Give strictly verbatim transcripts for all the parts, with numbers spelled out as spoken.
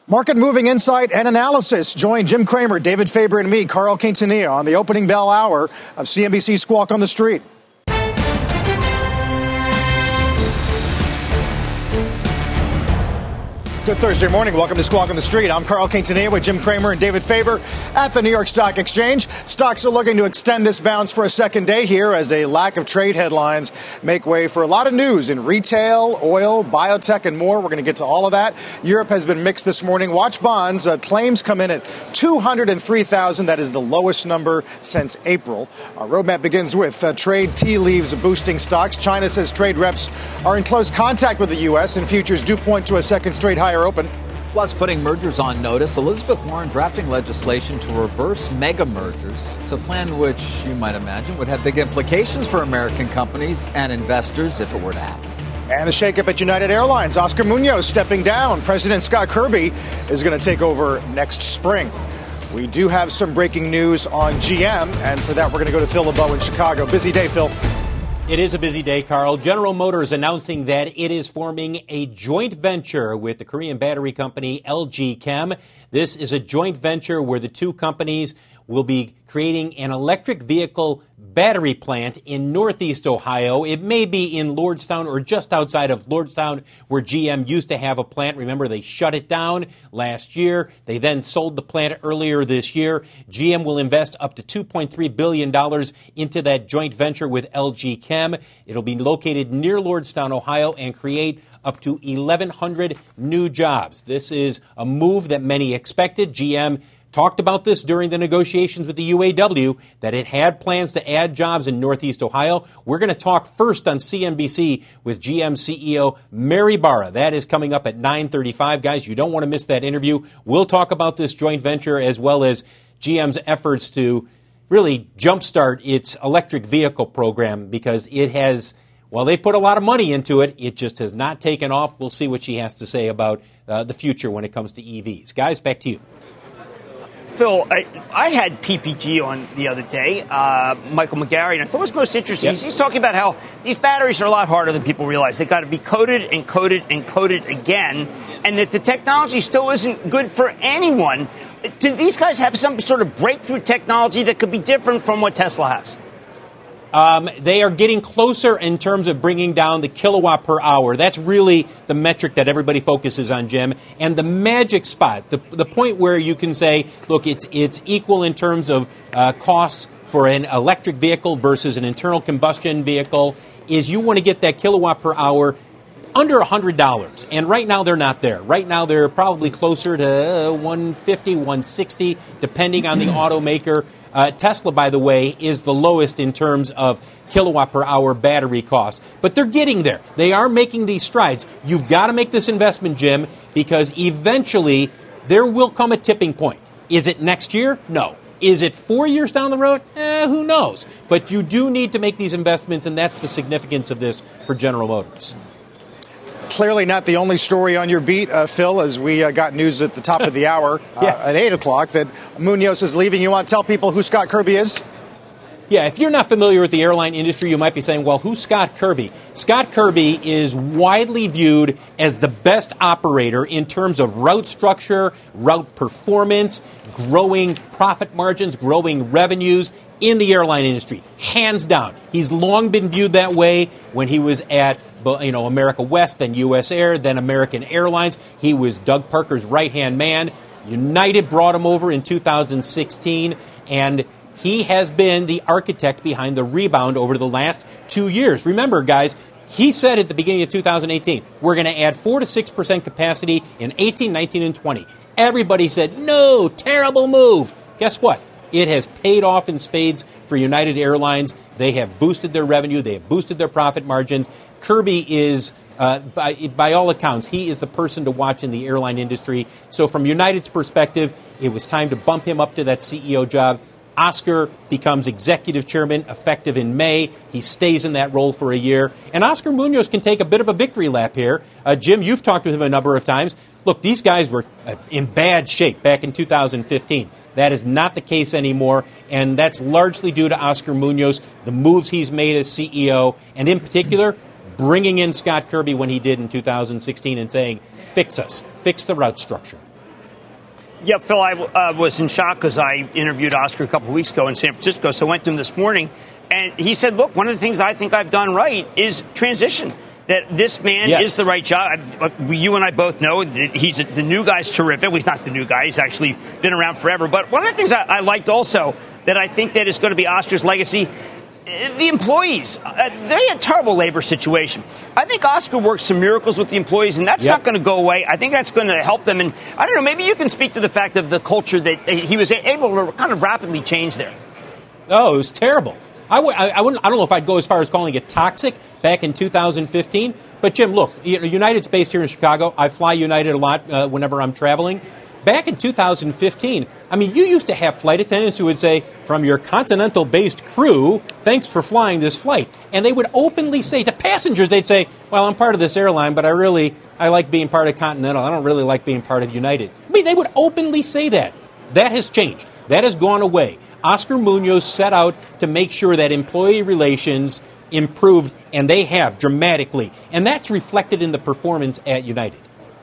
Market moving insight and analysis. Join Jim Cramer, David Faber, and me, Carl Quintanilla, on the opening bell hour of C N B C Squawk on the Street. Good Thursday morning. Welcome to Squawk on the Street. I'm Carl Quintanilla with Jim Cramer and David Faber at the New York Stock Exchange. Stocks are looking to extend this bounce for a second day here as a lack of trade headlines make way for a lot of news in retail, oil, biotech, and more. We're going to get to all of that. Europe has been mixed this morning. Watch bonds. Uh, claims come in at two hundred three thousand. That is the lowest number since April. Our roadmap begins with uh, trade tea leaves boosting stocks. China says trade reps are in close contact with the U S, and futures do point to a second straight high open. Plus, putting mergers on notice, Elizabeth Warren drafting legislation to reverse mega mergers. It's a plan which, you might imagine, would have big implications for American companies and investors if it were to happen. And a shakeup at United Airlines. Oscar Munoz stepping down. President Scott Kirby is going to take over next spring. We do have some breaking news on G M, and for that, we're going to go to Phil LeBeau in Chicago. Busy day, Phil. It is a busy day, Carl. General Motors announcing that it is forming a joint venture with the Korean battery company L G Chem. This is a joint venture where the two companies will be creating an electric vehicle battery plant in Northeast Ohio. It may be in Lordstown or just outside of Lordstown, where G M used to have a plant. Remember, they shut it down last year. They then sold the plant earlier this year. G M will invest up to two point three billion dollars into that joint venture with L G Chem. It'll be located near Lordstown, Ohio, and create up to eleven hundred new jobs. This is a move that many expected. G M talked about this during the negotiations with the U A W, that it had plans to add jobs in Northeast Ohio. We're going to talk first on C N B C with G M C E O Mary Barra. That is coming up at nine thirty-five. Guys, you don't want to miss that interview. We'll talk about this joint venture as well as G M's efforts to really jumpstart its electric vehicle program, because it has, well, they put a lot of money into it. It just has not taken off. We'll see what she has to say about uh, the future when it comes to E Vs. Guys, back to you. Phil, I, I had P P G on the other day, uh, Michael McGarry, and I thought what was most interesting Yep. is he's talking about how these batteries are a lot harder than people realize. They've got to be coated and coated and coated again, and that the technology still isn't good for anyone. Do these guys have some sort of breakthrough technology that could be different from what Tesla has? Um, they are getting closer in terms of bringing down the kilowatt per hour. That's really the metric that everybody focuses on, Jim. And the magic spot, the, the point where you can say, look, it's it's equal in terms of uh, costs for an electric vehicle versus an internal combustion vehicle, is you want to get that kilowatt per hour under one hundred dollars. And right now they're not there. Right now they're probably closer to one fifty, one sixty, depending on the automaker. Uh, Tesla, by the way, is the lowest in terms of kilowatt per hour battery costs. But they're getting there. They are making these strides. You've got to make this investment, Jim, because eventually there will come a tipping point. Is it next year? No. Is it four years down the road? Eh, who knows? But you do need to make these investments, and that's the significance of this for General Motors. Clearly not the only story on your beat, uh, Phil, as we uh, got news at the top of the hour uh, yeah. at eight o'clock that Munoz is leaving. You want to tell people who Scott Kirby is? Yeah, if you're not familiar with the airline industry, you might be saying, well, who's Scott Kirby? Scott Kirby is widely viewed as the best operator in terms of route structure, route performance, growing profit margins, growing revenues in the airline industry. Hands down. He's long been viewed that way. When he was at you know, America West, then U S Air, then American Airlines. He was Doug Parker's right-hand man. United brought him over in two thousand sixteen, and he has been the architect behind the rebound over the last two years. Remember, guys, he said at the beginning of two thousand eighteen, we're going to add four to six percent capacity in eighteen, nineteen, and twenty. Everybody said, no, terrible move. Guess what? It has paid off in spades for United Airlines. They have boosted their revenue. They have boosted their profit margins. Kirby is, uh, by, by all accounts, he is the person to watch in the airline industry. So from United's perspective, it was time to bump him up to that C E O job. Oscar becomes executive chairman effective in May. He stays in that role for a year. And Oscar Munoz can take a bit of a victory lap here. Uh, Jim, you've talked with him a number of times. Look, these guys were uh, in bad shape back in two thousand fifteen. That is not the case anymore, and that's largely due to Oscar Munoz, the moves he's made as C E O, and in particular, bringing in Scott Kirby when he did in two thousand sixteen and saying, fix us, fix the route structure. Yeah, Phil, I uh, was in shock because I interviewed Oscar a couple of weeks ago in San Francisco, so I went to him this morning, and he said, look, one of the things I think I've done right is transition. That this man yes. is the right job. You and I both know that he's a, the new guy's terrific. Well, he's not the new guy. He's actually been around forever. But one of the things I, I liked also that I think that is going to be Oscar's legacy, the employees. Uh, they had a terrible labor situation. I think Oscar worked some miracles with the employees, and that's yep. not going to go away. I think that's going to help them. And I don't know, maybe you can speak to the fact of the culture that he was able to kind of rapidly change there. Oh, it was terrible. I, w- I, wouldn't, I don't know if I'd go as far as calling it toxic back in two thousand fifteen. But, Jim, look, United's based here in Chicago. I fly United a lot uh, whenever I'm traveling. Back in two thousand fifteen, I mean, you used to have flight attendants who would say, from your continental-based crew, thanks for flying this flight. And they would openly say to passengers, they'd say, well, I'm part of this airline, but I really, I like being part of Continental. I don't really like being part of United. I mean, they would openly say that. That has changed. That has gone away. Oscar Munoz set out to make sure that employee relations improved, and they have dramatically. And that's reflected in the performance at United.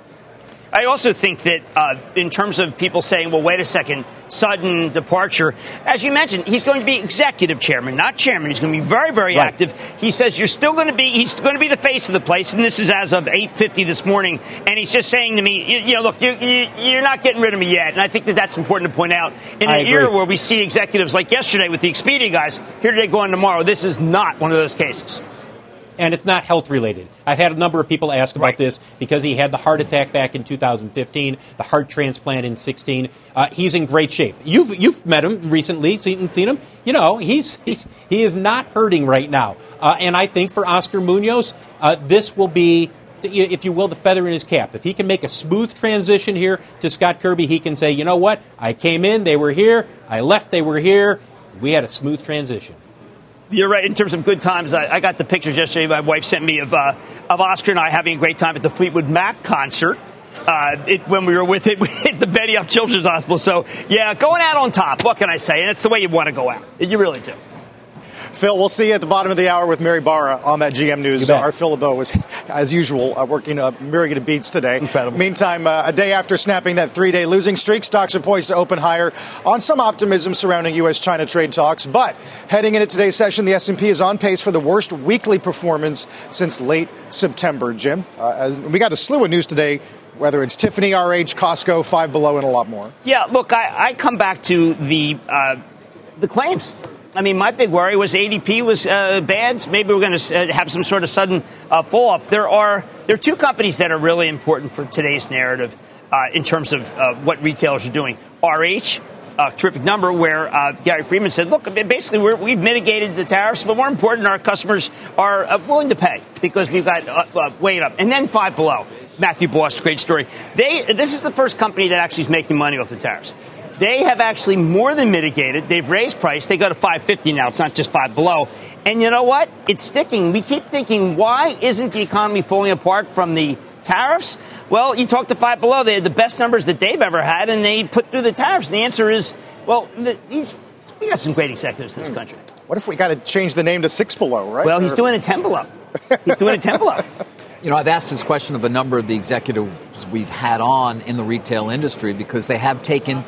I also think that uh, in terms of people saying, well, wait a second, sudden departure, as you mentioned, he's going to be executive chairman, not chairman. He's going to be very, very right. active. He says you're still going to be, he's going to be the face of the place, and this is as of eight fifty this morning, and he's just saying to me, you, you know, look, you, you, you're not getting rid of me yet, and I think that that's important to point out. In I an agree. era where we see executives like yesterday with the Expedia guys, here today, going tomorrow, this is not one of those cases. And it's not health-related. I've had a number of people ask about right. this because he had the heart attack back in two thousand fifteen, the heart transplant in sixteen. Uh, he's in great shape. You've you've met him recently, seen, seen him. You know, he's, he's he is not hurting right now. Uh, and I think for Oscar Munoz, uh, this will be, if you will, the feather in his cap. If he can make a smooth transition here to Scott Kirby, he can say, you know what, I came in, they were here, I left, they were here. We had a smooth transition. You're right. In terms of good times, I, I got the pictures yesterday my wife sent me of uh, of Oscar and I having a great time at the Fleetwood Mac concert uh, it, when we were with it at the Betty Up Children's Hospital. So, yeah, going out on top. What can I say? And it's the way you want to go out. You really do. Phil, we'll see you at the bottom of the hour with Mary Barra on that G M News. Our Phil LeBeau was, as usual, uh, working a myriad of beats today. Incredible. Meantime, uh, a day after snapping that three-day losing streak, stocks are poised to open higher on some optimism surrounding U S China trade talks. But heading into today's session, the S and P is on pace for the worst weekly performance since late September. Jim, uh, we got a slew of news today, whether it's Tiffany, R H, Costco, Five Below, and a lot more. Yeah, look, I, I come back to the uh, the claims. I mean, my big worry was A D P was uh, bad. Maybe we're going to uh, have some sort of sudden uh, fall off. There are there are two companies that are really important for today's narrative uh, in terms of uh, what retailers are doing. R H, a terrific number where uh, Gary Friedman said, look, basically we're, we've mitigated the tariffs, but more important, our customers are uh, willing to pay because we've got uh, uh, weight up. And then Five Below, Matthew Boss, great story. They This is the first company that actually is making money off the tariffs. They have actually more than mitigated. They've raised price. They go to five fifty now. It's not just Five Below. And you know what? It's sticking. We keep thinking, why isn't the economy falling apart from the tariffs? Well, you talk to Five Below. They had the best numbers that they've ever had, and they put through the tariffs. And the answer is, well, the, these, we got some great executives in this country. What if we got to change the name to Six Below, right? Well, he's doing a ten Below. He's doing a ten Below. You know, I've asked this question of a number of the executives we've had on in the retail industry because they have taken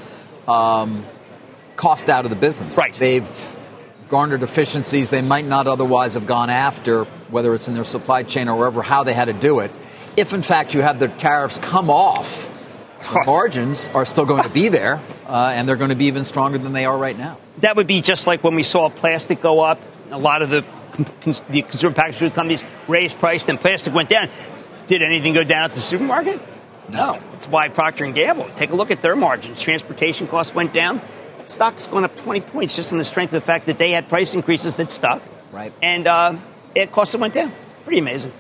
Um, cost out of the business. Right. They've garnered efficiencies they might not otherwise have gone after, whether it's in their supply chain or wherever, how they had to do it. If, in fact, you have the tariffs come off, the margins are still going to be there, uh, and they're going to be even stronger than they are right now. That would be just like when we saw plastic go up. A lot of the, the consumer packaged food companies raised price, then plastic went down. Did anything go down at the supermarket? No. That's why Procter and Gamble, take a look at their margins. Transportation costs went down. That stock's going up twenty points just on the strength of the fact that they had price increases that stuck. Right. And uh, it costs them went down. Pretty amazing.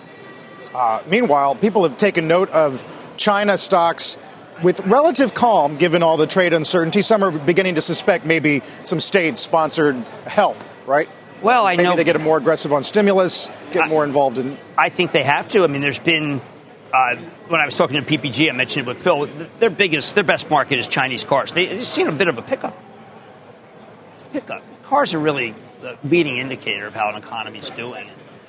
Uh, meanwhile, people have taken note of China stocks with relative calm given all the trade uncertainty. Some are beginning to suspect maybe some state-sponsored help, right? Well, I maybe know. Maybe they get more aggressive on stimulus, get I, more involved in. I think they have to. I mean, there's been. Uh, when I was talking to P P G, I mentioned it with Phil, their biggest, their best market is Chinese cars. They, they've seen a bit of a pickup. Pickup. Cars are really the leading indicator of how an economy is doing.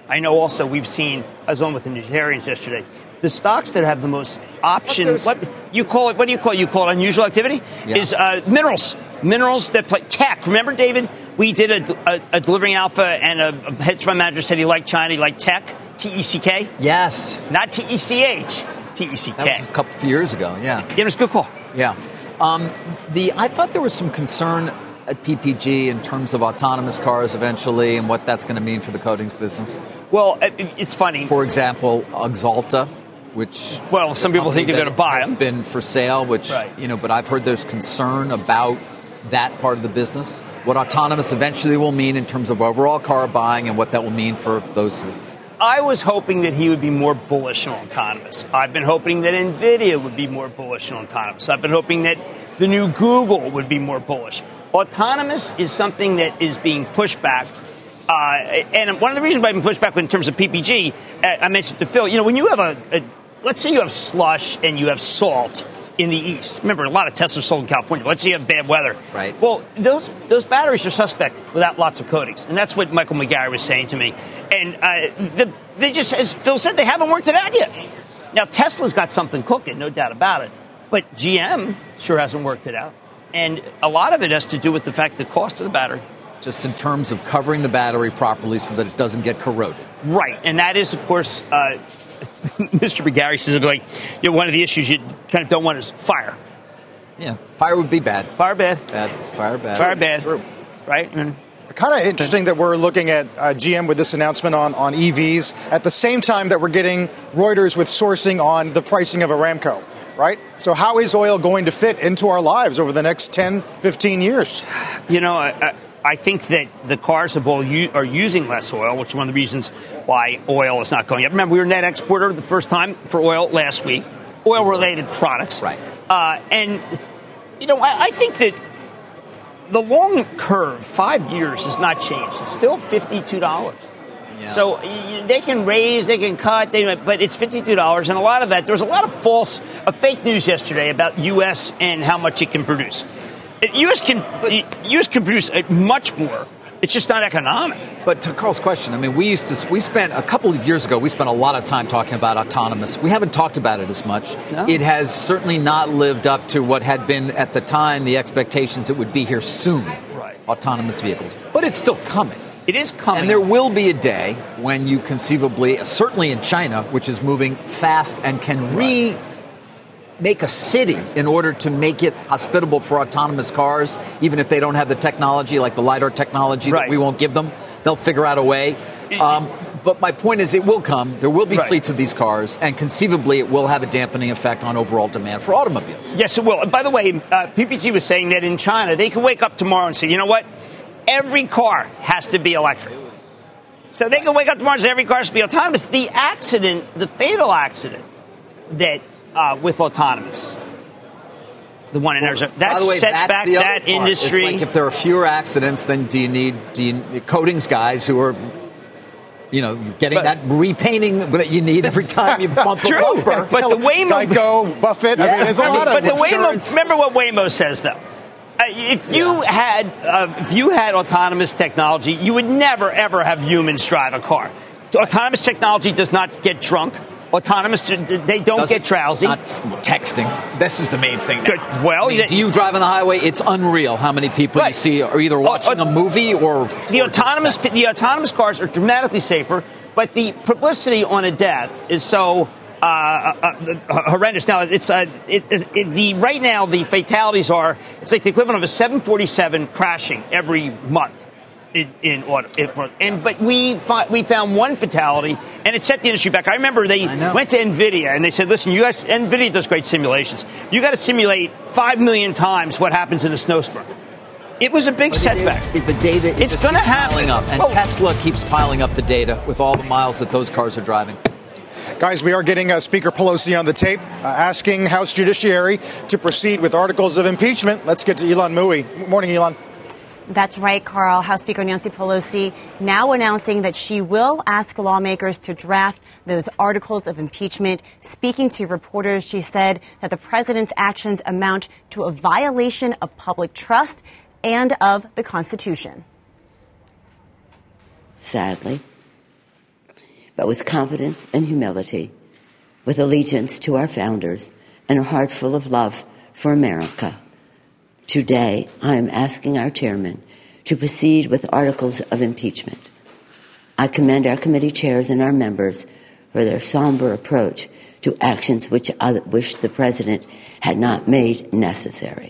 I know also we've seen, I was on with the Nigerians yesterday, the stocks that have the most options, what you call it, what do you call it? You call it unusual activity? Yeah. Is uh, minerals. Minerals that play tech. Remember, David, we did a, a, a delivering alpha and a, a hedge fund manager said he liked China, he liked tech, T E C K? Yes. Not T E C H, T E C K. That was a couple of years ago, yeah. Yeah, it was a good call. Yeah. Um, the I thought there was some concern at P P G in terms of autonomous cars eventually and what that's going to mean for the coatings business. Well, it's funny. For example, Axalta, which well, some people think they're going to buy has them. Been for sale, which right. you know, but I've heard there's concern about that part of the business. What autonomous eventually will mean in terms of overall car buying and what that will mean for those. I was hoping that he would be more bullish on autonomous. I've been hoping that NVIDIA would be more bullish on autonomous. I've been hoping that the new Google would be more bullish. Autonomous is something that is being pushed back. Uh, and one of the reasons why I've been pushed back in terms of P P G, uh, I mentioned to Phil, you know, when you have a, a, let's say you have slush and you have salt in the east. Remember, a lot of Tesla sold in California. Let's say you have bad weather. Right. Well, those those batteries are suspect without lots of coatings. And that's what Michael McGarry was saying to me. And uh, the, they just, as Phil said, they haven't worked it out yet. Now, Tesla's got something cooking, no doubt about it. But G M sure hasn't worked it out. And a lot of it has to do with the fact the cost of the battery. Just in terms of covering the battery properly so that it doesn't get corroded. Right. And that is, of course, uh, Mister McGarry says, like, you know, one of the issues you kind of don't want is fire. Yeah. Fire would be bad. Fire bad. Bad. Fire bad. Fire bad. True. Right? Mm. Kind of interesting that we're looking at uh, G M with this announcement on, on E Vs at the same time that we're getting Reuters with sourcing on the pricing of Aramco, right? So how is oil going to fit into our lives over the next ten, fifteen years? You know, I, I think that the cars have all u- are using less oil, which is one of the reasons why oil is not going up. Remember, we were net exporter the first time for oil last week, oil-related products. Right. Uh, and, you know, I, I think that the long curve, five years, has not changed. It's still fifty-two dollars. Yeah. So you, they can raise, they can cut, they, but it's fifty-two dollars. And a lot of that, there was a lot of false, uh, fake news yesterday about U S and how much it can produce. U S can U S can produce much more. It's just not economic. But to Carl's question, I mean, we used to we spent a couple of years ago. We spent a lot of time talking about autonomous. We haven't talked about it as much. No. It has certainly not lived up to what had been at the time the expectations it would be here soon. Right. Autonomous vehicles, but it's still coming. It is coming, and there will be a day when you conceivably, certainly in China, which is moving fast and can re. Right. make a city in order to make it hospitable for autonomous cars, even if they don't have the technology, like the LiDAR technology right. that we won't give them. They'll figure out a way. Um, but my point is it will come. There will be right. fleets of these cars, and conceivably it will have a dampening effect on overall demand for automobiles. Yes, it will. And by the way, uh, P P G was saying that in China, they can wake up tomorrow and say, you know what? Every car has to be electric. So they can wake up tomorrow and say every car has to be autonomous. The accident, the fatal accident that Uh, with autonomous. The one in Arizona. That By the way, set that's back the that other part. industry. It's like if there are fewer accidents, then do you need, do you, coatings guys who are, you know, getting but, that repainting that you need every time you bump a true, bumper. But the Waymo... Geico, Buffett, yeah, I mean, there's a I lot mean, of But the insurance. Waymo... Remember what Waymo says, though. Uh, if you yeah. had uh, if you had autonomous technology, you would never, ever have humans drive a car. Autonomous technology does not get drunk. Autonomous, they don't Doesn't, get drowsy. Not texting. This is the main thing now. Good. Well, I mean, they, do you drive on the highway? It's unreal how many people right. you see are either watching uh, uh, a movie or the or autonomous. The autonomous cars are dramatically safer, but the publicity on a death is so uh, uh, horrendous. Now, it's uh, it, it, the right now the fatalities are it's like the equivalent of a seven forty-seven crashing every month. In, in auto, and but we fi- we found one fatality, and it set the industry back. I remember they I went to NVIDIA and they said, "Listen, you guys, NVIDIA does great simulations. You got to simulate five million times what happens in a snowstorm." It was a big but setback. It is, the data it it's going to happen, up, and well, Tesla keeps piling up the data with all the miles that those cars are driving. Guys, we are getting uh, Speaker Pelosi on the tape uh, asking House Judiciary to proceed with articles of impeachment. Let's get to Ylan Mui. Morning, Ylan. That's right, Carl. House Speaker Nancy Pelosi now announcing that she will ask lawmakers to draft those articles of impeachment. Speaking to reporters, she said that the president's actions amount to a violation of public trust and of the Constitution. Sadly, but with confidence and humility, with allegiance to our founders and a heart full of love for America. Today, I am asking our chairman to proceed with articles of impeachment. I commend our committee chairs and our members for their somber approach to actions which I wish the president had not made necessary.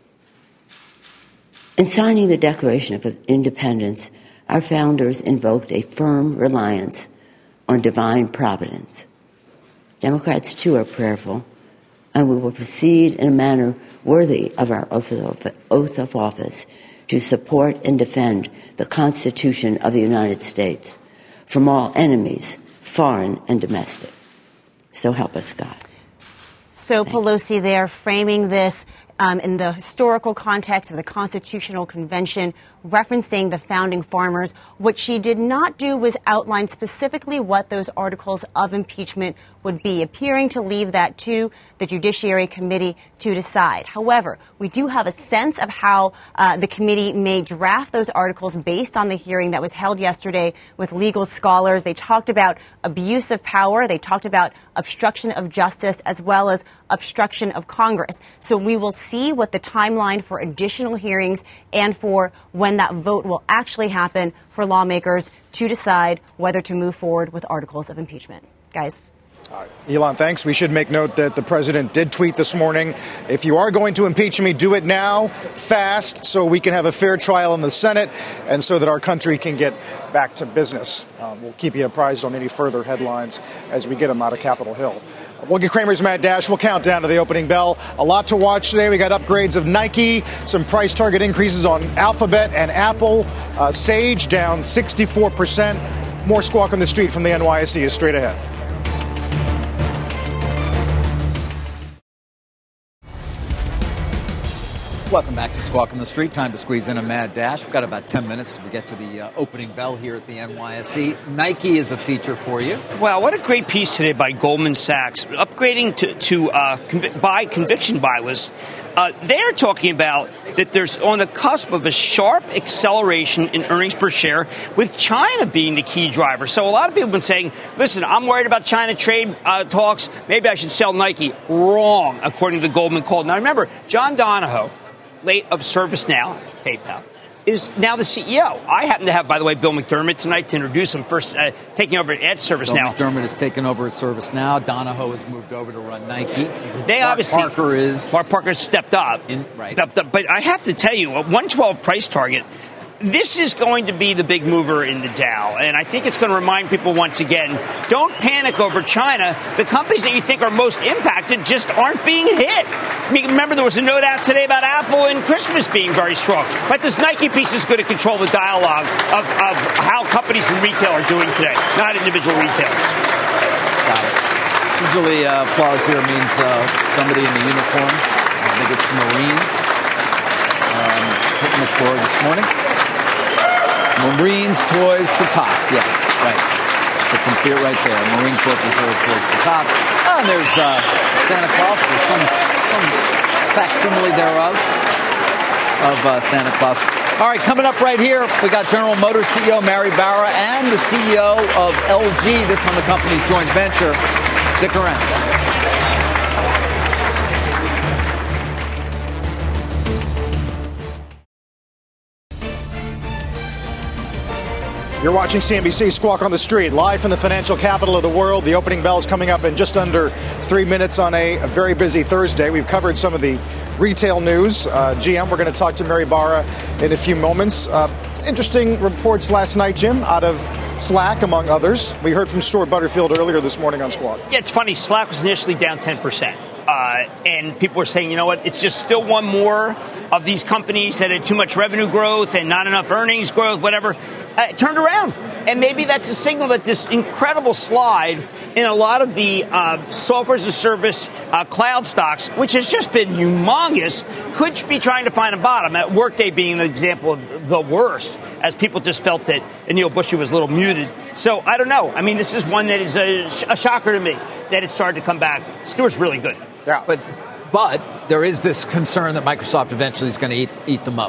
In signing the Declaration of Independence, our founders invoked a firm reliance on divine providence. Democrats, too, are prayerful, and we will proceed in a manner worthy of our oath of office to support and defend the Constitution of the United States from all enemies, foreign and domestic. So help us God. So Thank Pelosi there framing this um, in the historical context of the Constitutional Convention, referencing the founding farmers. What she did not do was outline specifically what those articles of impeachment would be, appearing to leave that to the Judiciary Committee to decide. However, we do have a sense of how uh, the committee may draft those articles based on the hearing that was held yesterday with legal scholars. They talked about abuse of power. They talked about obstruction of justice as well as obstruction of Congress. So we will see what the timeline for additional hearings and for when that vote will actually happen for lawmakers to decide whether to move forward with articles of impeachment. Guys. Uh, Elon, thanks. We should make note that the president did tweet this morning, if you are going to impeach me, do it now, fast, so we can have a fair trial in the Senate and so that our country can get back to business. Um, we'll keep you apprised on any further headlines as we get them out of Capitol Hill. We'll get Cramer's Mad Dash. We'll count down to the opening bell. A lot to watch today. We got upgrades of Nike, some price target increases on Alphabet and Apple. Uh, Sage down sixty-four percent. More Squawk on the Street from the N Y S E is straight ahead. Welcome back to Squawk on the Street. Time to squeeze in a mad dash. We've got about ten minutes as we get to the uh, opening bell here at the N Y S E. Nike is a feature for you. Wow, what a great piece today by Goldman Sachs. Upgrading to, to uh, conv- buy conviction buy list. Uh, they're talking about that there's on the cusp of a sharp acceleration in earnings per share, with China being the key driver. So a lot of people have been saying, listen, I'm worried about China trade uh, talks. Maybe I should sell Nike. Wrong, according to the Goldman call. Now, remember, John Donahoe, late of ServiceNow, PayPal, is now the C E O. I happen to have, by the way, Bill McDermott tonight to introduce him first, uh, taking over at ServiceNow. Bill McDermott has taken over at ServiceNow. Donahoe has moved over to run Nike. They Mark obviously Parker is Mark Parker stepped up, in, right? Stepped up, but I have to tell you, a one twelve price target. This is going to be the big mover in the Dow, and I think it's going to remind people once again, don't panic over China. The companies that you think are most impacted just aren't being hit. I mean, remember, there was a note out today about Apple and Christmas being very strong. But this Nike piece is going to control the dialogue of, of how companies and retail are doing today, not individual retailers. Got it. Usually uh, applause here means uh, somebody in the uniform. I think it's Marines um, hitting the floor this morning. Marines Toys for Tots, yes, right. So you can see it right there. Marine Corps Reserve Toys for Tots. Oh, and there's uh, Santa Claus, or some, some facsimile thereof of uh, Santa Claus. All right, coming up right here, we got General Motors C E O Mary Barra and the C E O of L G, this on the company's joint venture. Stick around. You're watching C N B C Squawk on the Street, live from the financial capital of the world. The opening bell is coming up in just under three minutes on a, a very busy Thursday. We've covered some of the retail news. Uh, G M, we're going to talk to Mary Barra in a few moments. Uh, interesting reports last night, Jim, out of Slack, among others. We heard from Stuart Butterfield earlier this morning on Squawk. Yeah, it's funny. Slack was initially down ten percent. Uh, and people were saying, you know what, it's just still one more of these companies that had too much revenue growth and not enough earnings growth, whatever. Uh, it turned around. And maybe that's a signal that this incredible slide in a lot of the uh, software as a service uh, cloud stocks, which has just been humongous, could be trying to find a bottom. At Workday being an example of the worst, as people just felt that Aneel Bhusri was a little muted. So I don't know. I mean, this is one that is a, a shocker to me that it started to come back. Stuart's really good. Yeah, but but there is this concern that Microsoft eventually is going to eat, eat them up.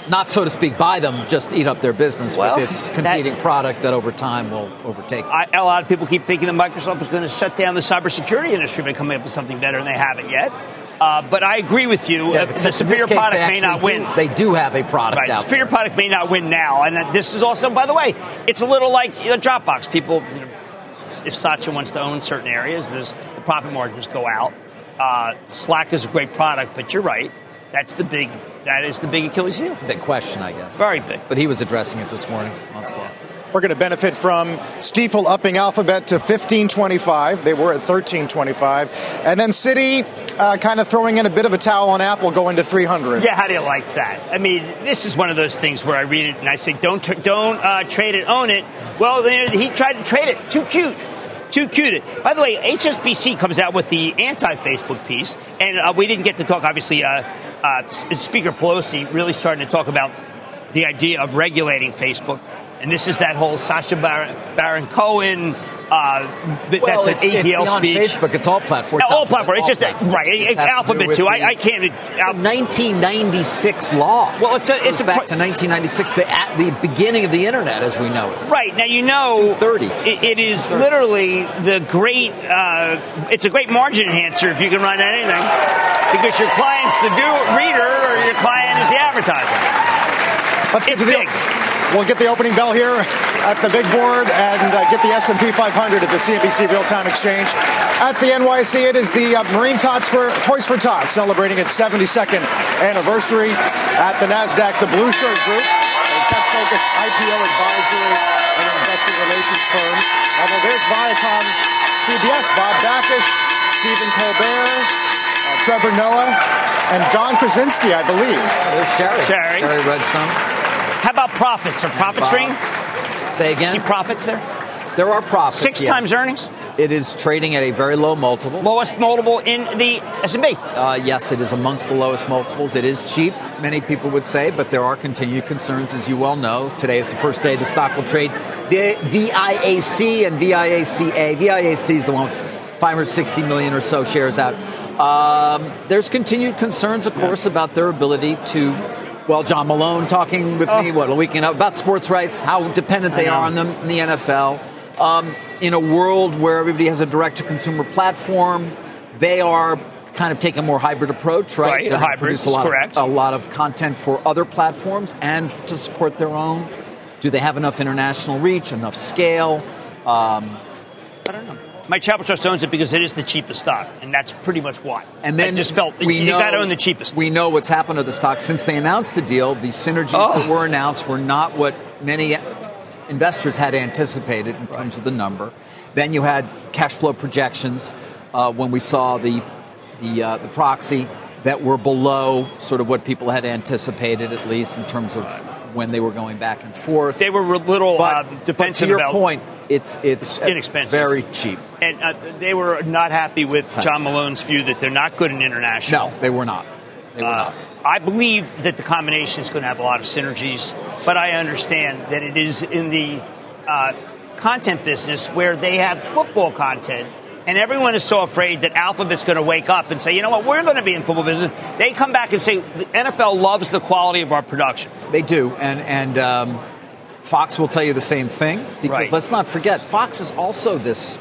not, so to speak, buy them, just eat up their business Well, with its competing that- product that over time will overtake. I, a lot of people keep thinking that Microsoft is going to shut down the cybersecurity industry by coming up with something better, and they haven't yet. Uh, but I agree with you. Yeah, uh, the except in this superior case, product they may not actually win. do- They do have a product Right. The out superior there. product may not win now. And uh, this is also, by the way, it's a little like you know, Dropbox. People, you know, if Satya wants to own certain areas, there's the profit margins go out. Uh, Slack is a great product, but you're right. That's the big. That is the big Achilles heel. Big question, I guess. Very big. But he was addressing it this morning on Squawk. We're going to benefit from Stiefel upping Alphabet to fifteen twenty-five. They were at thirteen twenty-five. And then Citi uh, kind of throwing in a bit of a towel on Apple, going to three hundred. Yeah, how do you like that? I mean, this is one of those things where I read it and I say, don't tr- don't uh, trade it, own it. Well, then he tried to trade it. Too cute. Too cute. By the way, H S B C comes out with the anti-Facebook piece, and uh, we didn't get to talk, obviously, uh, uh, Speaker Pelosi really starting to talk about the idea of regulating Facebook. And this is that whole Sacha Baron, Baron Cohen, uh, Well, that's it's, an A T L it's beyond speech. Facebook. It's all platforms. all Alphabet, platform. It's all just, platforms. right, It has to do Alphabet, with too. the- I, I can't. It's a nineteen ninety-six law. Well, it's a- it's Goes a back pro- to nineteen ninety-six, the, at the beginning of the internet as we know it. Right. Now, you know, two thirty. it, it is literally the great, uh, it's a great margin enhancer if you can run anything, because your client's the do- reader or your client is the advertiser. Let's get It's to the. big. We'll get the opening bell here at the big board and uh, get the S and P five hundred at the C N B C Real-Time Exchange. At the N Y C, it is the uh, Marine Tots for Toys for Tots celebrating its seventy-second anniversary. At the NASDAQ, the Blue Shirt Group, a tech-focused I P O advisory and investor relations firm. Although there's Viacom C B S, Bob Bakish, Stephen Colbert, uh, Trevor Noah, and John Krasinski, I believe. There's Sherry. Sherry. Sherry Redstone. How about profits? Are profits Bob. ring? Say again? See profits there? There are profits. Six yes. times earnings? It is trading at a very low multiple. Lowest multiple in the S and P. Uh, yes, it is amongst the lowest multiples. It is cheap, many people would say, but there are continued concerns, as you well know. Today is the first day the stock will trade V I A C and V I A C A. V I A C is the one with five hundred sixty million or so shares out. Um, there's continued concerns, of course, about their ability to. Well, John Malone talking with oh. me, what, a week ago, about sports rights, how dependent they are on them in the N F L. Um, in a world where everybody has a direct-to-consumer platform, they are kind of taking a more hybrid approach, right? Right, They hybrid, produce a lot, correct. Of, a lot of content for other platforms and to support their own. Do they have enough international reach, enough scale? Um, I don't know. My Chapel Trust owns it because it is the cheapest stock, and that's pretty much why. And then I just felt we you know, got to own the cheapest. We know what's happened to the stock since they announced the deal. The synergies Oh. that were announced were not what many investors had anticipated in terms of the number. Then you had cash flow projections uh, when we saw the the, uh, the proxy that were below sort of what people had anticipated, at least in terms of when they were going back and forth. They were a little but, uh, defensive but to your about point, it's it's, It's inexpensive. it's very cheap. and uh, they were not happy with Thanks. John Malone's view that they're not good in international. No, they were not. They were Uh, not. I believe that the combination is going to have a lot of synergies, but I understand that it is in the uh, content business where they have football content, and everyone is so afraid that Alphabet's going to wake up and say, you know what, we're going to be in football business. They come back and say, the N F L loves the quality of our production. They do, and and um, Fox will tell you the same thing, because Right. let's not forget, Fox is also this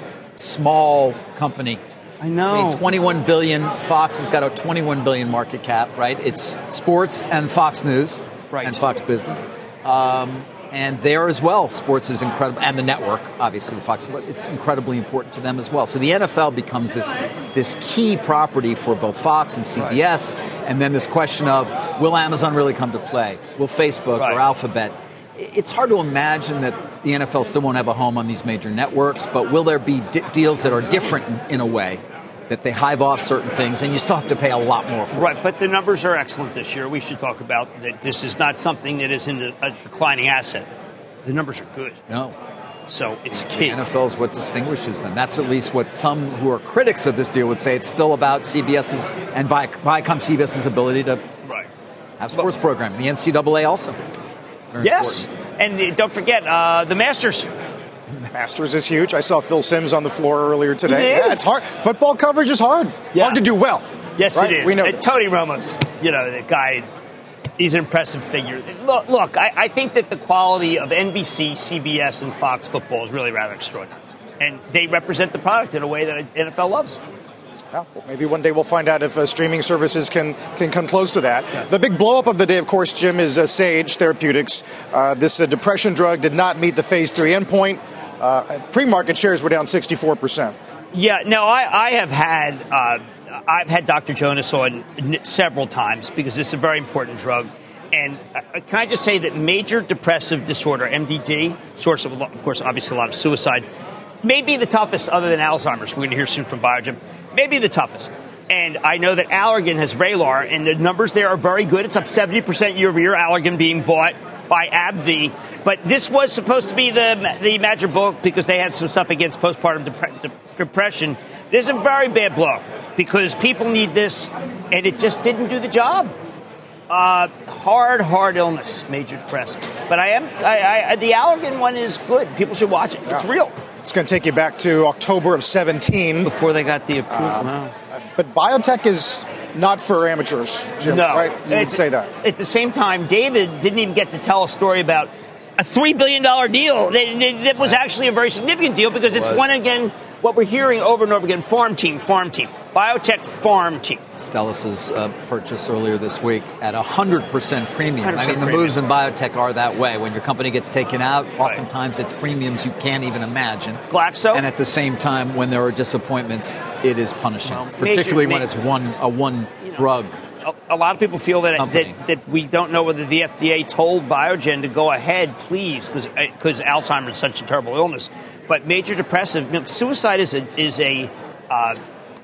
small company. I know. I mean, twenty-one billion. Fox has got a twenty-one billion market cap, right? It's sports and Fox News, Right. and Fox Business, um, and there as well. Sports is incredible, and the network, obviously, the Fox. But it's incredibly important to them as well. So the N F L becomes this this key property for both Fox and C B S, and then this question of will Amazon really come to play? Will Facebook Right. or Alphabet? It's hard to imagine that the N F L still won't have a home on these major networks, but will there be di- deals that are different in, in a way, that they hive off certain things, and you still have to pay a lot more for Right, but the numbers are excellent this year. We should talk about that. This is not something that is in a, a declining asset. The numbers are good, it? No. so it's The key. N F L is what distinguishes them. That's at least what some who are critics of this deal would say. It's still about CBS's and Vi- Viacom CBS's ability to Right. have sports programming. The N C double A also. Very Yes, important. and uh, don't forget uh, the Masters. Masters is huge. I saw Phil Simms on the floor earlier today. You did? Yeah, it's hard. Football coverage is hard. Yeah. Hard to do well. Yes, right? it is. We know And this. Tony Romo's, you know, the guy. He's an impressive figure. Look, look I, I think that the quality of N B C, C B S, and Fox football is really rather extraordinary. And they represent the product in a way that N F L loves. Yeah, well, maybe one day we'll find out if uh, streaming services can, can come close to that. Yeah. The big blow-up of the day, of course, Jim, is uh, Sage Therapeutics. Uh, this uh, depression drug did not meet the phase three endpoint. Uh, pre-market shares were down sixty-four percent. Yeah, no, I, I have had uh, I've had Doctor Jonas on several times because it's a very important drug. And uh, can I just say that major depressive disorder, M D D, source of, of course, obviously a lot of suicide, may be the toughest other than Alzheimer's. We're going to hear soon from Biogen. Maybe the toughest. And I know that Allergan has Vraylar, and the numbers there are very good. It's up seventy percent year over year, Allergan being bought by AbbVie. But this was supposed to be the the magic bullet because they had some stuff against postpartum dep- de- depression. This is a very bad blow because people need this, and it just didn't do the job. Uh, hard, hard illness, major depressive. But I am I, I, the Allergan one is good. People should watch it. It's yeah. real. It's going to take you back to October of seventeen. Before they got the approval. Um, wow. But biotech is not for amateurs, Jim, no. right? You would say that. At the same time, David didn't even get to tell a story about a three billion dollars deal. That was actually a very significant deal because it's one, again, what we're hearing over and over again, farm team, farm team, biotech farm team. Stellis's uh, purchase earlier this week at one hundred percent premium. one hundred percent I mean, the premium. moves in biotech are that way. When your company gets taken out, oftentimes it's premiums you can't even imagine. Glaxo? And at the same time, when there are disappointments, it is punishing, Well, particularly major, when it's one a one drug. A, a lot of people feel that, Company. that that we don't know whether the F D A told Biogen to go ahead, please, because because Alzheimer's is such a terrible illness. But major depressive, you know, suicide is a is a uh,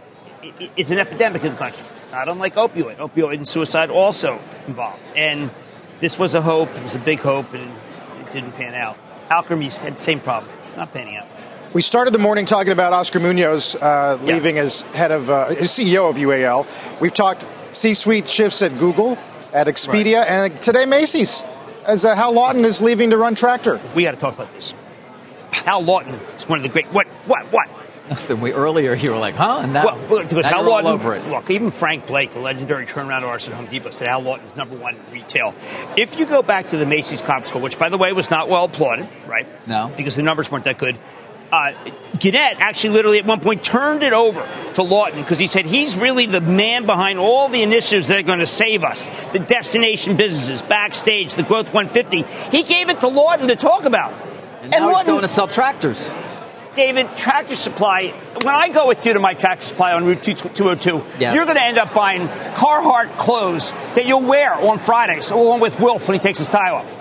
is an epidemic in the country. Not unlike opioid. Opioid and suicide also involved. And this was a hope. It was a big hope, and it didn't pan out. Alkermes had the same problem. It's not panning out. We started the morning talking about Oscar Munoz uh, Yeah. leaving as head of uh, as C E O of U A L. We've talked C-suite shifts at Google, at Expedia, Right. and today Macy's, as uh, Hal Lawton is leaving to run Tractor. We got to talk about this. Hal Lawton is one of the great. What? What? What? Nothing. We earlier you were like, huh? And that, Well, because now Hal you're all Lawton, over it. Look, even Frank Blake, the legendary turnaround artist at Home Depot, said Hal Lawton is number one in retail. If you go back to the Macy's conference call, which, by the way, was not well applauded, right? No. Because the numbers weren't that good. Uh, Gannett actually literally at one point turned it over to Lawton because he said he's really the man behind all the initiatives that are going to save us. The destination businesses, Backstage, the Growth one fifty. He gave it to Lawton to talk about. And now he's going to sell tractors. David, Tractor Supply, when I go with you to my Tractor Supply on Route two oh two, Yes. you're going to end up buying Carhartt clothes that you'll wear on Fridays, along with Wilf when he takes his tie off.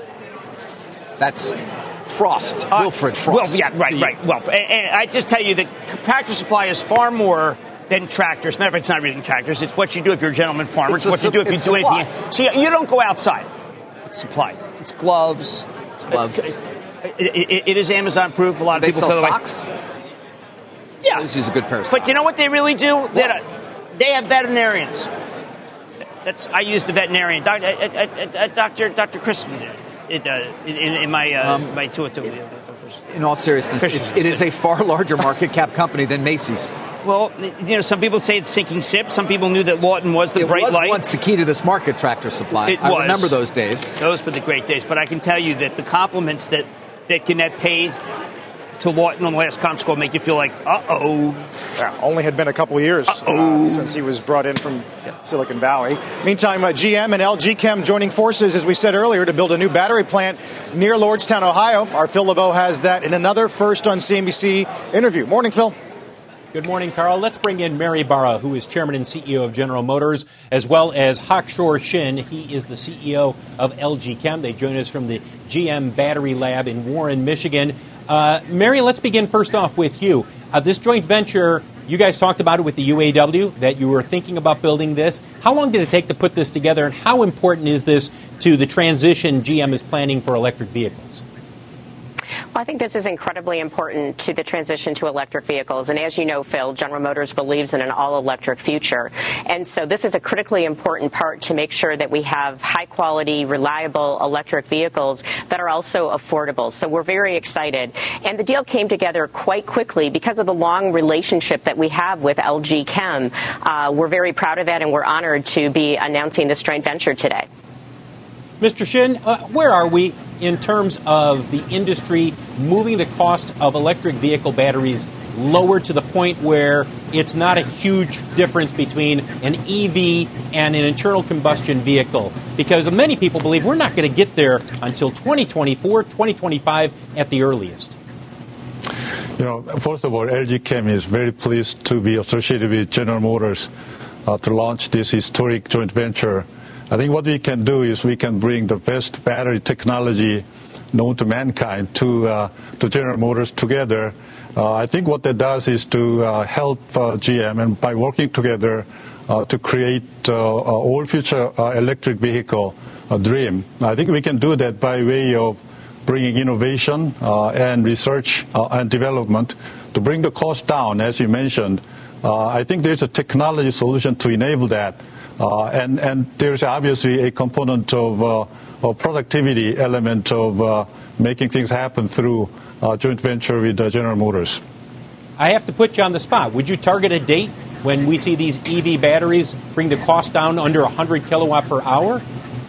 That's Frost, Uh, Wilfred Frost. Wilf, yeah, right, right. Wilf. And, and I just tell you that Tractor Supply is far more than tractors. Matter of fact, it's not really tractors. It's what you do if you're a gentleman farmer. It's, It's what a you do if su- you it's do supply. anything. See, you don't go outside. It's supply. It's gloves. It's gloves. It, it, it is Amazon proof. A lot of They people sell feel that way. socks. Yeah. Always use a good pair of socks. But you know what they really do? They, they have veterinarians. That's I used a veterinarian, doc, uh, uh, uh, Doctor Doctor Christman did it uh, in, in my uh, Um, my two oh two. In all seriousness, it's, it is a far larger market cap company than Macy's. Well, you know, some people say it's sinking ship. Some people knew that Lawton was the It bright was light. once the key to this market, Tractor Supply. It I was. remember those days. Those were the great days. But I can tell you that the compliments that that Gannett paid to Lawton on the last conference call make you feel like, uh-oh. Yeah, only had been a couple of years uh, since he was brought in from Silicon Valley. Meantime, uh, G M and L G Chem joining forces, as we said earlier, to build a new battery plant near Lordstown, Ohio. Our Phil LeBeau has that in another First on C N B C interview. Morning, Phil. Good morning, Carl. Let's bring in Mary Barra, who is chairman and C E O of General Motors, as well as Hakshor Shin. He is the C E O of L G Chem. They join us from the G M Battery Lab in Warren, Michigan. Uh, Mary, let's begin first off with you. Uh, this joint venture, you guys talked about it with the U A W, that you were thinking about building this. How long did it take to put this together, and how important is this to the transition G M is planning for electric vehicles? Well, I think this is incredibly important to the transition to electric vehicles. And as you know, Phil, General Motors believes in an all-electric future. And so this is a critically important part to make sure that we have high-quality, reliable electric vehicles that are also affordable. So we're very excited. And the deal came together quite quickly because of the long relationship that we have with L G Chem. Uh, we're very proud of that, and we're honored to be announcing this joint venture today. Mister Shin, uh, where are we in terms of the industry moving the cost of electric vehicle batteries lower to the point where it's not a huge difference between an E V and an internal combustion vehicle? Because many people believe we're not going to get there until twenty twenty-four, twenty twenty-five at the earliest. You know, first of all, L G Chem is very pleased to be associated with General Motors uh, to launch this historic joint venture. I think what we can do is we can bring the best battery technology known to mankind to uh, to General Motors together. Uh, I think what that does is to uh, help uh, G M, and by working together uh, to create uh, uh, all future uh, electric vehicle uh, dream. I think we can do that by way of bringing innovation uh, and research uh, and development to bring the cost down, as you mentioned. Uh, I think there's a technology solution to enable that. Uh, and, and there's obviously a component of, uh, of productivity element of uh, making things happen through uh, joint venture with uh, General Motors. I have to put you on the spot. Would you target a date when we see these E V batteries bring the cost down under one hundred kilowatt per hour?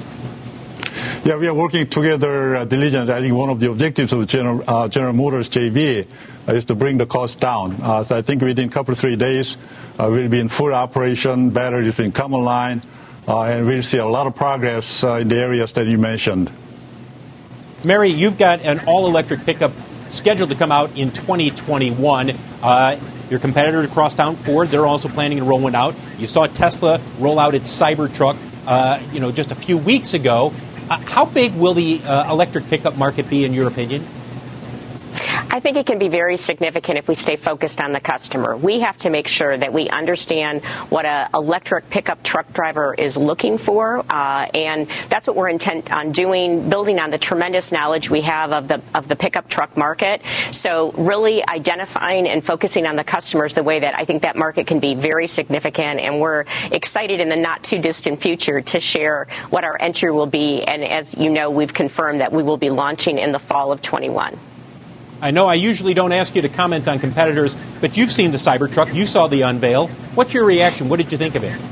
Yeah, we are working together uh, diligently. I think one of the objectives of General, uh, General Motors J V uh, is to bring the cost down. Uh, so I think within a couple of three days, uh, we'll be in full operation. Batteries will come online, uh, and we'll see a lot of progress uh, in the areas that you mentioned. Mary, you've got an all-electric pickup scheduled to come out in twenty twenty-one. Uh, your competitor across town, Ford, they're also planning to roll one out. You saw Tesla roll out its Cybertruck, uh, you know, just a few weeks ago. Uh, how big will the uh, electric pickup market be, in your opinion? I think it can be very significant if we stay focused on the customer. We have to make sure that we understand what an electric pickup truck driver is looking for, uh, and that's what we're intent on doing, building on the tremendous knowledge we have of the of the pickup truck market. So really identifying and focusing on the customers the way that I think that market can be very significant, and we're excited in the not-too-distant future to share what our entry will be, and as you know, we've confirmed that we will be launching in the fall of twenty-one. I know I usually don't ask you to comment on competitors, but you've seen the Cybertruck. You saw the unveil. What's your reaction? What did you think of it?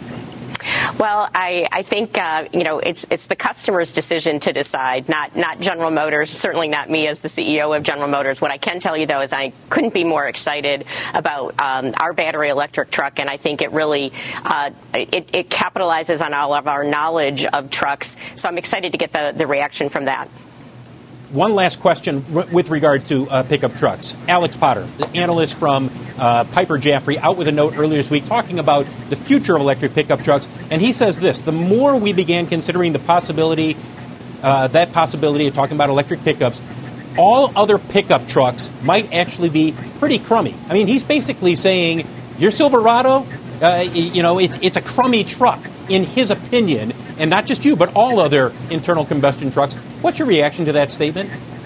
Well, I, I think, uh, you know, it's it's the customer's decision to decide, not not General Motors, certainly not me as the C E O of General Motors. What I can tell you, though, is I couldn't be more excited about um, our battery electric truck, and I think it really uh, it, it capitalizes on all of our knowledge of trucks. So I'm excited to get the, the reaction from that. One last question r- with regard to uh, pickup trucks. Alex Potter, the analyst from uh, Piper Jaffray, out with a note earlier this week talking about the future of electric pickup trucks. And he says this: the more we began considering the possibility, uh, that possibility of talking about electric pickups, all other pickup trucks might actually be pretty crummy. I mean, he's basically saying your Silverado, uh, you know, it's, it's a crummy truck, in his opinion, and not just you, but all other internal combustion trucks. What's your reaction to that statement?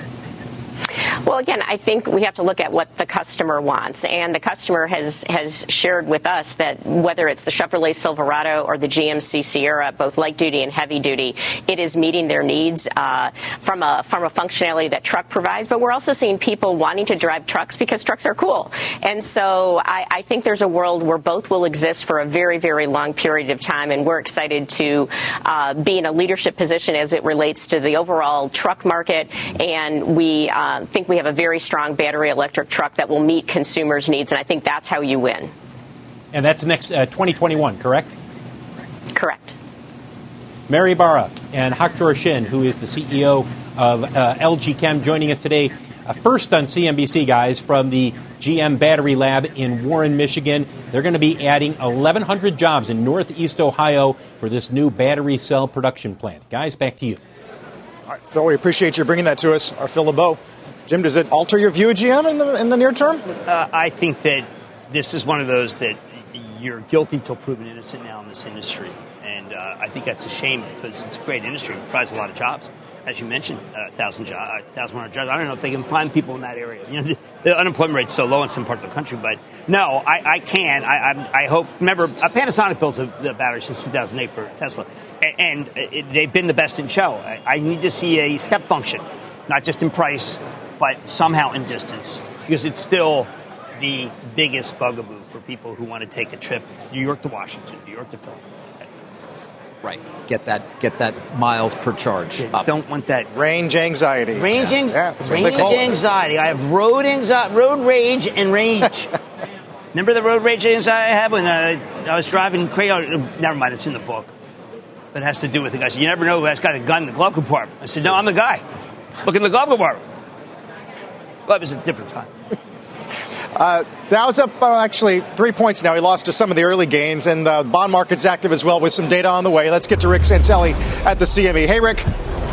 Well, again, I think we have to look at what the customer wants. And the customer has, has shared with us that whether it's the Chevrolet Silverado or the G M C Sierra, both light duty and heavy duty, it is meeting their needs uh, from a from a functionality that truck provides. But we're also seeing people wanting to drive trucks because trucks are cool. And so I, I think there's a world where both will exist for a very, very long period of time. And we're excited to uh, be in a leadership position as it relates to the overall truck market. And we uh, think we have a very strong battery electric truck that will meet consumers' needs, and I think that's how you win. And that's next uh, twenty twenty-one, correct? Correct. Mary Barra and Hakchor Shin, who is the C E O of uh, L G Chem, joining us today, uh, first on C N B C, guys, from the G M Battery Lab in Warren, Michigan. They're going to be adding eleven hundred jobs in Northeast Ohio for this new battery cell production plant. Guys, back to you. All right, Phil, we appreciate you bringing that to us. Our Phil LeBeau. Jim, does it alter your view of G M in the in the near term? Uh, I think that this is one of those that you're guilty till proven innocent now in this industry. And uh, I think that's a shame because it's a great industry. It provides a lot of jobs. As you mentioned, uh, one thousand jobs, one thousand one hundred jobs. I don't know if they can find people in that area. You know, the, the unemployment rate's so low in some parts of the country. But no, I, I can. I, I, I hope. Remember, uh, Panasonic builds a, the battery since two thousand eight for Tesla. And, and it, they've been the best in show. I, I need to see a step function, not just in price, but somehow in distance, because it's still the biggest bugaboo for people who want to take a trip, New York to Washington, New York to Philadelphia. Right. Get that get that miles per charge Yeah, up. don't want that. Range anxiety. Range, Yeah. anx- Yeah, that's what range they call it. anxiety. I have road anxiety, road rage and range. Remember the road rage anxiety I had when uh, I was driving crazy? Never mind, it's in the book. But it has to do with the guy. So you never know who has got a gun in the glove compartment. I said, no, I'm the guy. Look in the glove compartment. Well, it was a different time. Uh, Dow's up uh, actually three points now. He lost to some of the early gains, and the uh, bond market's active as well with some data on the way. Let's get to Rick Santelli at the C M E. Hey, Rick.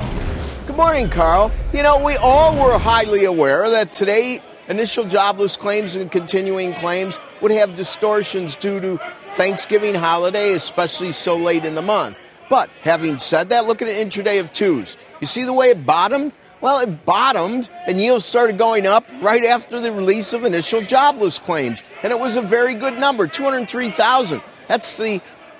Good morning, Carl. You know, we all were highly aware that today initial jobless claims and continuing claims would have distortions due to Thanksgiving holiday, especially so late in the month. But having said that, look at an intraday of twos. You see the way it bottomed? Well, it bottomed and yields started going up right after the release of initial jobless claims. And it was a very good number, two hundred three thousand. That's the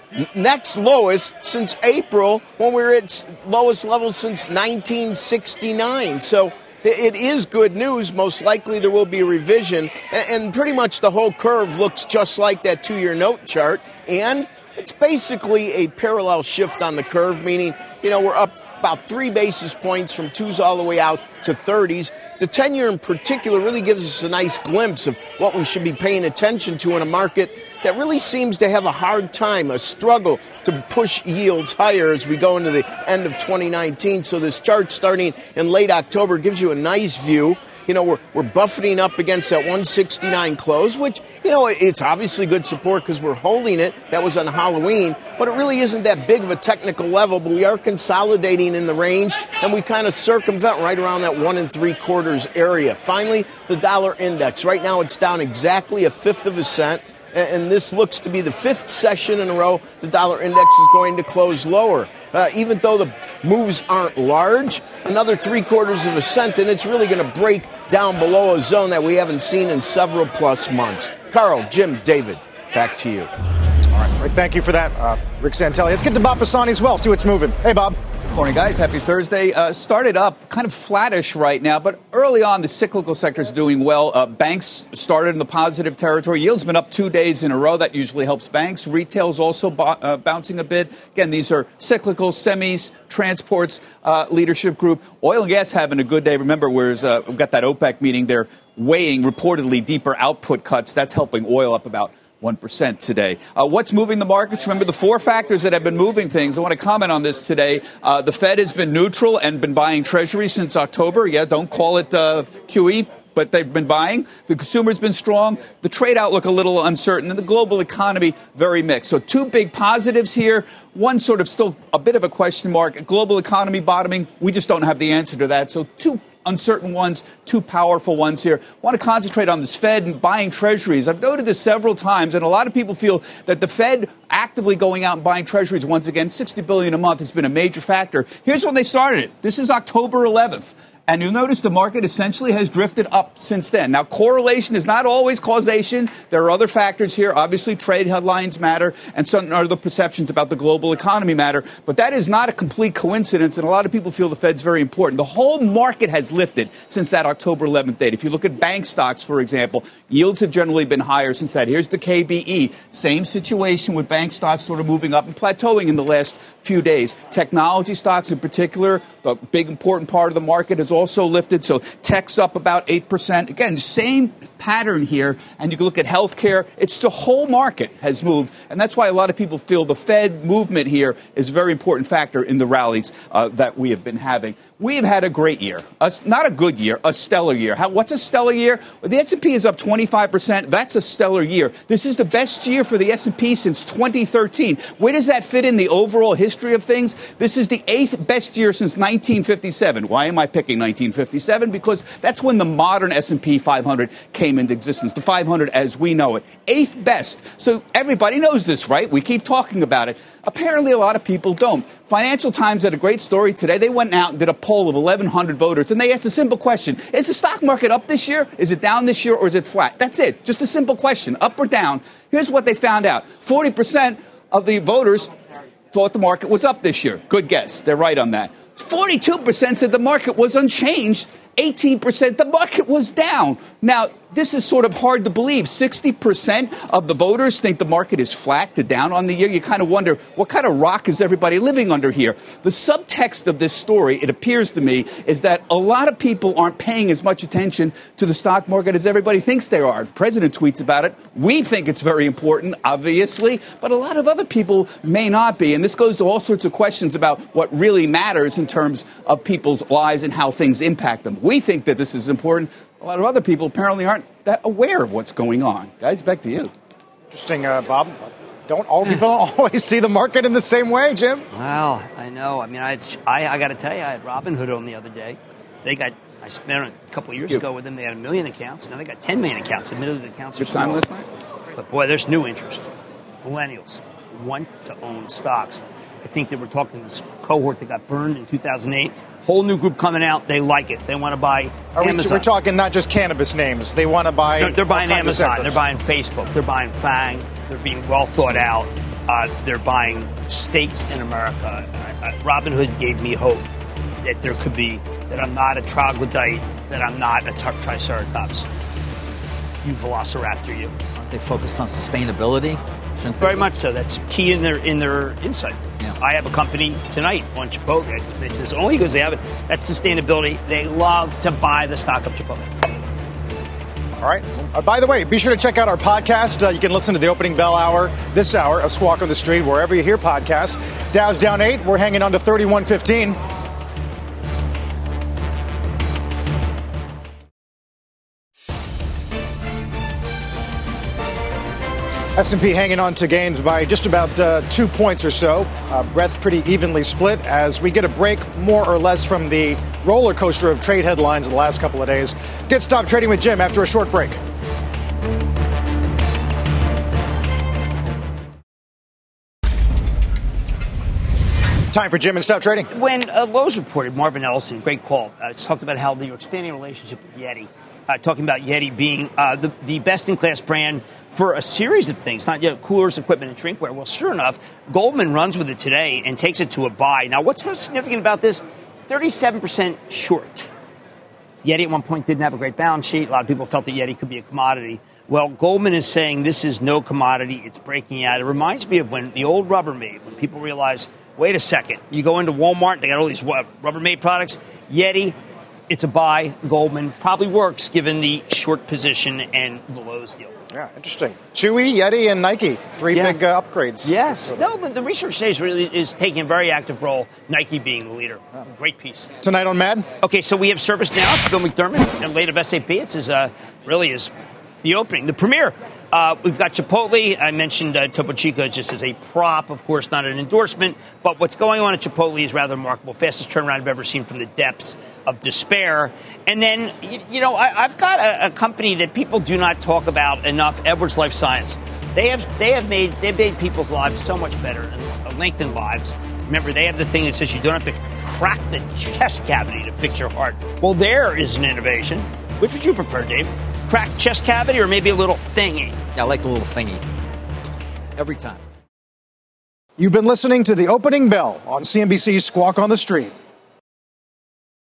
next lowest since April, when we were at lowest levels since nineteen sixty-nine. So it is good news. Most likely there will be a revision. And pretty much the whole curve looks just like that two-year note chart. And it's basically a parallel shift on the curve, meaning, you know, we're up about three basis points from twos all the way out to thirties. The ten-year in particular really gives us a nice glimpse of what we should be paying attention to in a market that really seems to have a hard time, a struggle to push yields higher as we go into the end of twenty nineteen. So this chart starting in late October gives you a nice view. You know, we're, we're buffeting up against that one sixty-nine close, which, you know, it's obviously good support because we're holding it. That was on Halloween, but it really isn't that big of a technical level, but we are consolidating in the range, and we kind of circumvent right around that one and three quarters area. Finally, the dollar index. Right now it's down exactly a fifth of a cent, and this looks to be the fifth session in a row the dollar index is going to close lower. Uh, even though the moves aren't large, another three quarters of a cent, and it's really going to break down below a zone that we haven't seen in several plus months. Carl, Jim, David, back to you. All right, Rick, thank you for that. Uh, Rick Santelli. Let's get to Bob Pisani as well, see what's moving. Hey, Bob. Morning, guys. Happy Thursday. Uh, started up kind of flattish right now, but early on, the cyclical sector is doing well. Uh, banks started in the positive territory. Yield's been up two days in a row. That usually helps banks. Retail's also bo- uh, bouncing a bit. Again, these are cyclical, semis, transports, uh, leadership group. Oil and gas having a good day. Remember, whereas uh, we've got that OPEC meeting, they're weighing reportedly deeper output cuts. That's helping oil up about one percent today. Uh, what's moving the markets? Remember the four factors that have been moving things. I want to comment on this today. Uh, the Fed has been neutral and been buying Treasuries since October. Yeah, don't call it uh, Q E, but they've been buying. The consumer's been strong. The trade outlook a little uncertain. And the global economy very mixed. So two big positives here. One sort of still a bit of a question mark. Global economy bottoming. We just don't have the answer to that. So two uncertain ones, two powerful ones here. I want to concentrate on this Fed and buying treasuries. I've noted this several times, and a lot of people feel that the Fed actively going out and buying treasuries once again, sixty billion dollars a month has been a major factor. Here's when they started it. This is October eleventh. And you'll notice the market essentially has drifted up since then. Now, correlation is not always causation. There are other factors here. Obviously, trade headlines matter, and some other perceptions about the global economy matter. But that is not a complete coincidence, and a lot of people feel the Fed's very important. The whole market has lifted since that October eleventh date. If you look at bank stocks, for example, yields have generally been higher since that. Here's the K B E. Same situation with bank stocks sort of moving up and plateauing in the last few days. Technology stocks in particular, the big important part of the market has also lifted. So tech's up about eight percent. Again, same pattern here. And you can look at healthcare. It's the whole market has moved. And that's why a lot of people feel the Fed movement here is a very important factor in the rallies uh, that we have been having. We've had a great year, a, not a good year, a stellar year. How, what's a stellar year? Well, the S and P is up twenty-five percent. That's a stellar year. This is the best year for the S and P since twenty thirteen. Where does that fit in the overall history of things? This is the eighth best year since nineteen fifty-seven. Why am I picking nineteen fifty-seven? Because that's when the modern S and P five hundred came into existence, the five hundred as we know it. Eighth best. So everybody knows this, right? We keep talking about it. Apparently, a lot of people don't. Financial Times had a great story today. They went out and did a poll of eleven hundred voters, and they asked a simple question. Is the stock market up this year? Is it down this year, or is it flat? That's it. Just a simple question, up or down. Here's what they found out. forty percent of the voters thought the market was up this year. Good guess. They're right on that. forty-two percent said the market was unchanged. eighteen percent the market was down. Now, this is sort of hard to believe. sixty percent of the voters think the market is flat to down on the year. You kind of wonder, what kind of rock is everybody living under here? The subtext of this story, it appears to me, is that a lot of people aren't paying as much attention to the stock market as everybody thinks they are. The president tweets about it. We think it's very important, obviously, but a lot of other people may not be. And this goes to all sorts of questions about what really matters in terms of people's lives and how things impact them. We think that this is important. A lot of other people apparently aren't that aware of what's going on. Guys, back to you. Interesting, uh, Bob. Don't all people always see the market in the same way, Jim? Well, I know. I mean, I I, I got to tell you, I had Robinhood on the other day. They got, I spent a couple of years you. ago with them. They had a million accounts. Now they got ten million accounts. Admittedly, the accounts are Good time small. last night? But boy, there's new interest. Millennials want to own stocks. I think that we're talking this cohort that got burned in two thousand eight. Whole new group coming out. They like it. They want to buy Are Amazon. We, we're talking not just cannabis names. They want to buy. No, they're buying all kinds of Amazon. sectors. They're buying Facebook. They're buying Fang. They're being well thought out. Uh, they're buying stakes in America. Uh, uh, Robinhood gave me hope that there could be, that I'm not a troglodyte, that I'm not a tri- triceratops. You velociraptor, you. Aren't they focused on sustainability? Shouldn't they Very be? much so. That's key in their in their insight. Yeah. I have a company tonight on Chipotle. I just mentioned this only because they have it. That's sustainability. They love to buy the stock of Chipotle. All right. Uh, by the way, be sure to check out our podcast. Uh, you can listen to the opening bell hour, this hour of Squawk on the Street, wherever you hear podcasts. Dow's down eight. We're hanging on to thirty-one fifteen. S and P hanging on to gains by just about uh, two points or so. Uh, breadth pretty evenly split as we get a break more or less from the roller coaster of trade headlines the last couple of days. Get Stop Trading with Jim after a short break. Time for Jim and Stop Trading. When uh, Lowe's reported, Marvin Ellison, great call, uh, talked about how you're expanding a relationship with Yeti. Uh, talking about Yeti being uh, the, the best-in-class brand for a series of things, not you know, coolers, equipment, and drinkware. Well, sure enough, Goldman runs with it today and takes it to a buy. Now, what's most significant about this? thirty-seven percent short. Yeti at one point didn't have a great balance sheet. A lot of people felt that Yeti could be a commodity. Well, Goldman is saying this is no commodity. It's breaking out. It reminds me of when the old Rubbermaid, when people realized, wait a second, you go into Walmart, they got all these Rubbermaid products. Yeti, it's a buy. Goldman probably works given the short position and the Lowe's deal. Yeah, interesting. Chewy, Yeti, and Nike. Three Yeah. big uh, upgrades. Yes. No, the, the research says really is taking a very active role, Nike being the leader. Great piece. Tonight on Mad? Okay, so we have service now. It's Bill McDermott, and late of S A P. It's his, uh, really is the opening. The premiere. Uh, we've got Chipotle. I mentioned uh, Topo Chico just as a prop, of course, not an endorsement. But what's going on at Chipotle is rather remarkable. Fastest turnaround I've ever seen from the depths of despair. And then, you, you know, I, I've got a, a company that people do not talk about enough, Edwards Life Science. They have they have made they've made people's lives so much better and lengthened lives. Remember, they have the thing that says you don't have to crack the chest cavity to fix your heart. Well, there is an innovation. Which would you prefer, Dave? Cracked chest cavity or maybe a little thingy? Yeah, I like the little thingy. Every time. You've been listening to the opening bell on C N B C's Squawk on the Street.